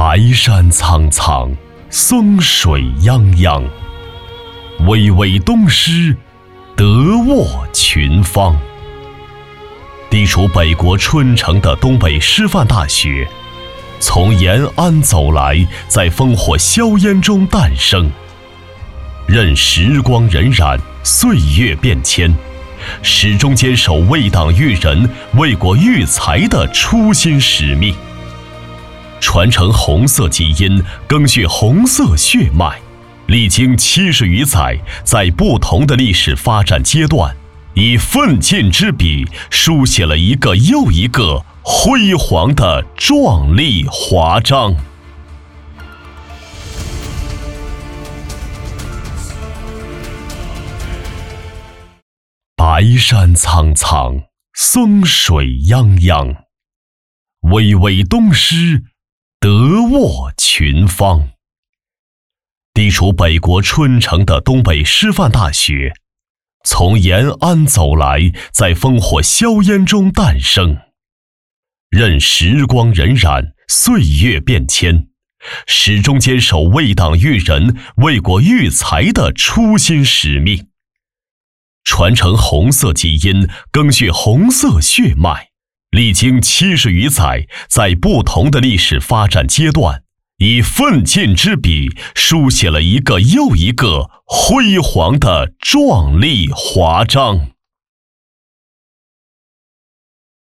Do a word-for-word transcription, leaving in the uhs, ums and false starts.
白山苍苍，松水泱泱，巍巍东施，得沃群芳。地处北国春城的东北师范大学，从延安走来，在烽火硝烟中诞生。任时光荏苒，岁月变迁，始终坚守为党育人、为国育才的初心使命，传承红色基因，赓续红色血脉，历经七十余载，在不同的历史发展阶段，以奋进之笔书写了一个又一个辉煌的壮丽华章。白山苍苍，松水泱泱，巍巍东施，得沃群芳。地处北国春城的东北师范大学，从延安走来，在烽火硝烟中诞生。任时光荏苒，岁月变迁，始终坚守为党育人、为国育才的初心使命，传承红色基因，赓续红色血脉，历经七十余载，在不同的历史发展阶段，以奋进之笔书写了一个又一个辉煌的壮丽华章。